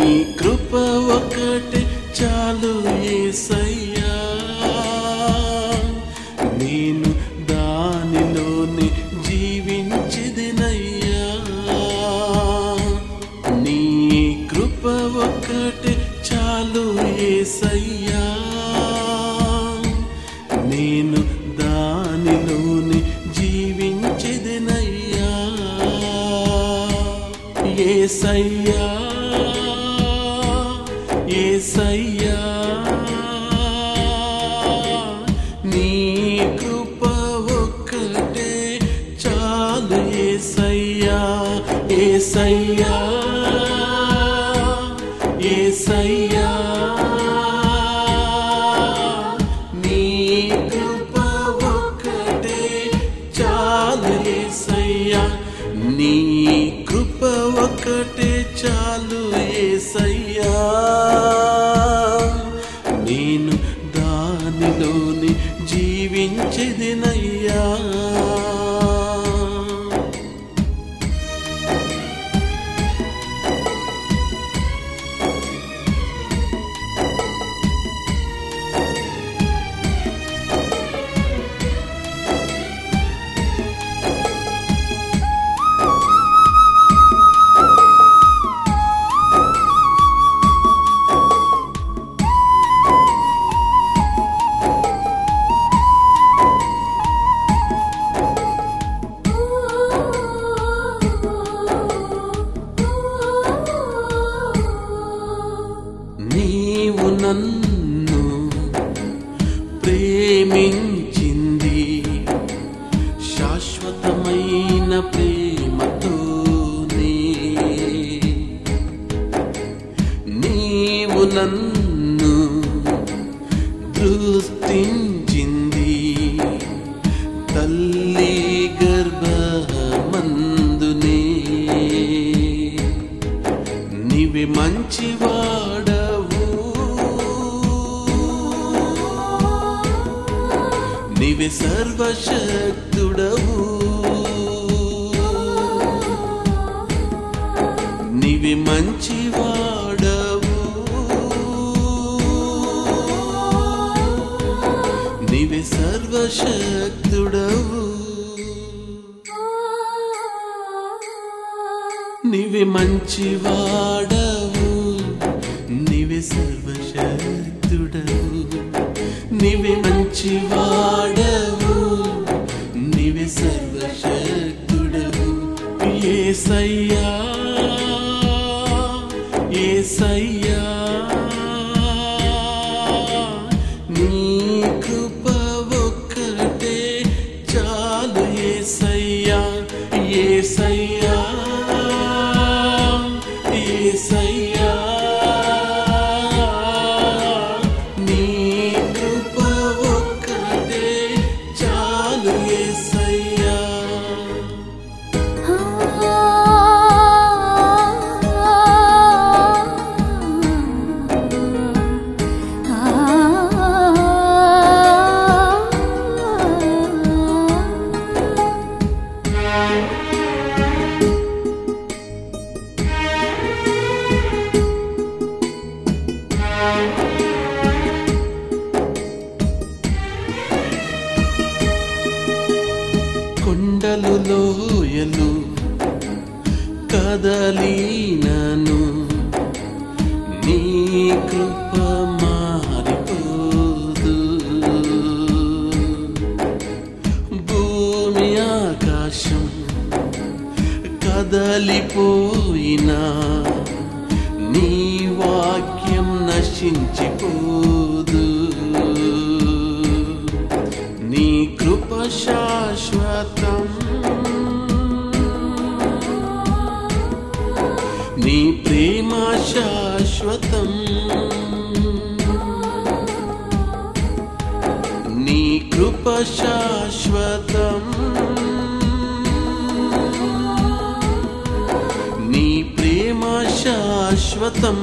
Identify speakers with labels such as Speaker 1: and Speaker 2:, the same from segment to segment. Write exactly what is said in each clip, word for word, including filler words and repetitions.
Speaker 1: కృప ఒకటే చాలు యేసయ్యా, నేను దానిలోనే జీవించెదనయ్యా. నీ కృప ఒకటే చాలు యేసయ్యా, నేను దానిలోనే జీవించెదనయ్యా. యేసయ్యా యేసయ్యా, నీ కృప ఒక్కటే చాలు యేసయ్యా. యేసయ్యా యేసయ్యా, నీ కృప ఒక్కటే చాలు యేసయ్యా, నీ కృప ఒక్కటే చాలు యేసయ్యా, నేను దానిలోని జీవించెదనయ్యా. నీవు నన్ను ప్రేమించింది శాశ్వతమైన ప్రేమతోనే, నీవు నన్ను దృష్టించింది తల్లి గర్భమందునే. నీవే మంచివాడవు, నీవే సర్వశక్తుడవు, నీవే మంచివాడవు, నీవే సర్వశక్తుడవు, నీవే మంచివాడవు, నీవే సర్వశక్తుడవు, నీవే మంచివాడవు, నీవే సర్వశక్తుడవు. యేసయ్యా యేసయ్యా, నీ కృప ఒక్కటే చాలు యేసయ్యా. యేసయ్యా యేసయ్యా, నీ కృప ఒక్కటే చాలు యేసయ్యా. కొండలు లోయలు కదలినను నీ కృప మారిపోదు, భూమి ఆకాశం కదలిపోయినా నీ వాక్యం నశించిపోదు. నీ కృప శాశ్వతం, నీ ప్రేమ శాశ్వతం, నీ కృప శాశ్వతం, నీ ప్రేమ శాశ్వతం,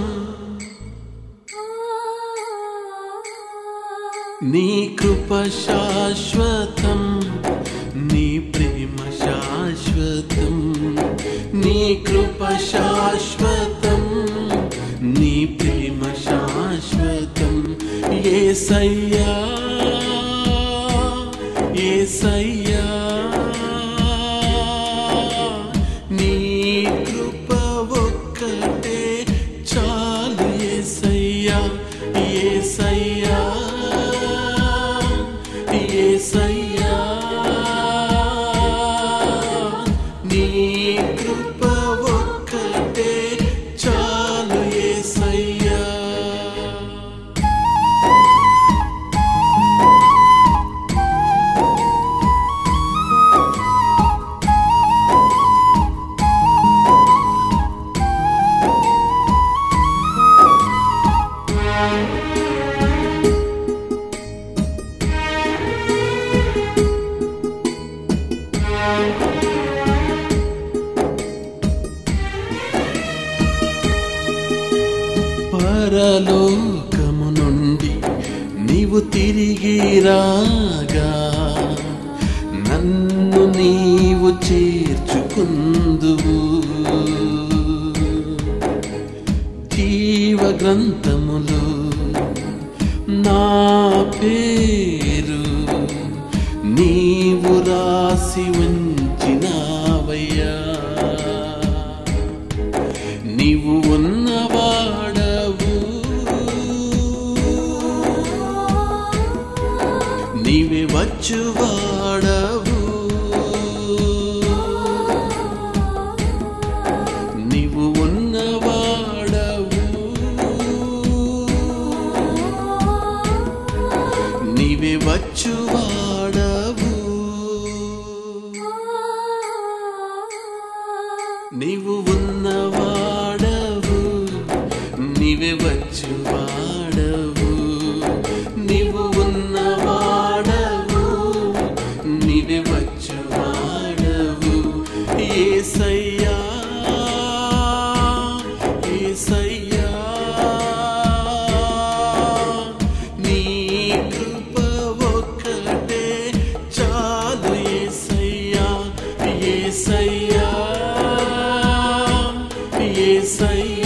Speaker 1: నీ కృప శాశ్వతం, నీ ప్రేమ శాశ్వతం, నీ కృప శాశ్వతం, నీ ప్రేమ శాశ్వతం. యేసయ్యా యేసయ్యా నీ కృప ఒక్కటే చాలు. యేసయ్యా యేసయ్యా యేసయ్యా నీ కృప ఒక్కటే చాలు. యేసయ్యా పరలోకము నుండి నీవు తిరిగి రాగా నన్ను నీవు చేర్చుకుందువు. జీవ గ్రంథములో నా పేరు నీవు రాసి ఉంచినావయ్యా. నీవు ఉన్నవాడవు, నీవే వచ్చువాడవు. నీవు ఉన్నవాడవు, నీవే వచ్చువాడవు. నీవు ఉన్నవాడవు, నీవే వచ్చువాడవు. నీవు ఉన్నవాడవు, నీవే వచ్చువాడవు. యేసయ్యా యేసయ్యా నీ కృప ఒక్కటే చాలు. యేసయ్యా యేసయ్యా యేసయ్యా